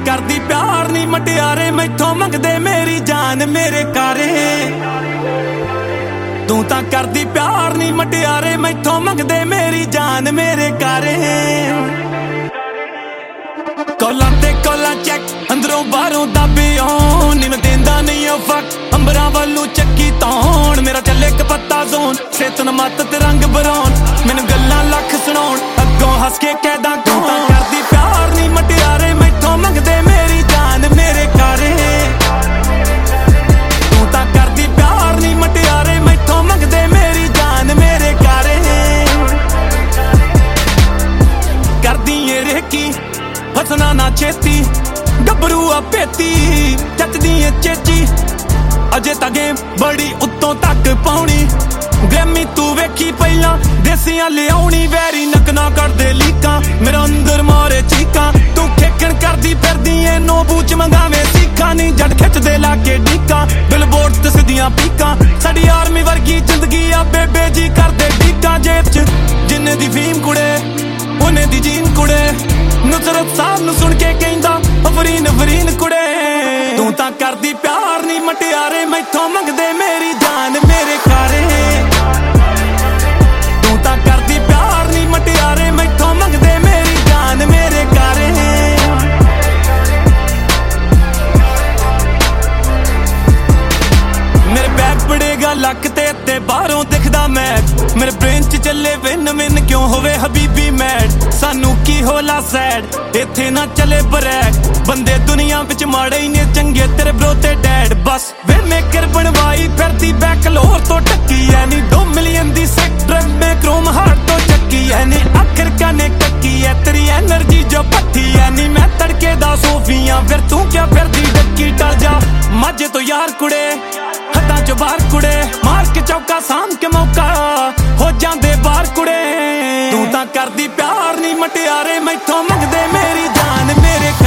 करदी प्यार नी मटियारे मैथों मंगदे मेरी जान मेरे कारे तू तां करदी प्यार नी मटियारे मैथों मंगदे मेरी जान मेरे कारे कोला ते कोला चेक अंदरों बाहरों दाबे आउण नी मैं देंदा नहीं ओ फक अंबरां वालू चक्की तौण मेरा चले एक पत्ता जोन सेतन मत ते रंग बरौन मैनू गल्लां लख सुणाउण अग्गों हस के कहदा तू तां करदी प्यार नी मटियारे मैथों मंगदे मेरी जान मेरे कारे तू तां करदी प्यार नी मटियारे मैथों मंगदे मेरी जान मेरे कारे करदी ए रेकी फसना ना छेती गबरू आ पेती जचदी ए चेची अजे तगे बड़ी उत्तों तक पाउणी ग्रैमी तू वेखी पहला देसियां लियाउणी वैरी नकना करदे लीकां मेरा अंदर मारे चीकां तू खेकण करदी फिरदी ए नो बूच मंगावे सीखा नी जट खिचदे लाके डीकां बिलबोर्ड ते सिद्धियां पीकां साडी आर्मी वर्गी जिंदगी आ बेबे जी करदे डीकां जेब च जिन्ने दी फीम कुड़े उन्ने दी जीन कुड़े नुसरत साहब नू सुन के कहंदा अफरीन अफरीन कुड़े तू तां करदी प्यार नी मटियारे मैथों मंगदे मेरी जान मेरे कारे तू तां करदी प्यार नी मटियारे मैथों मंगदे मेरी जान मेरे कारे मेरे बैग पड़ेगा लक ते बाहरों दिखदा मैच मेरे ब्रेन च चले विन विन क्यों होवे हबीबी मैड सानू की होला सैड इत्थे ना चले ब्रैक बंदे दुनिया विच माड़े ही ने चंगे तेरे ब्रो ते डैड बस वे मेकर बनवाई फिरदी बैकलोर तो टक्की है नी 2 मिलियन दी सेक्टर में क्रोम हार्ट तो चक्की है नी आखिर काने कक्की है तेरी एनर्जी जो पट्टी है नी मैं तड़के दा सोफियां फिर तू क्या फिरदी डक्की टल जा माजे तो यार कुड़े हदा चो बाहर कुड़े मार के चौका साम के मौका हो जांदे बाहर कुड़े तू तां करदी प्यार नी मटियारे मैथों मंगदे मेरी जान मेरे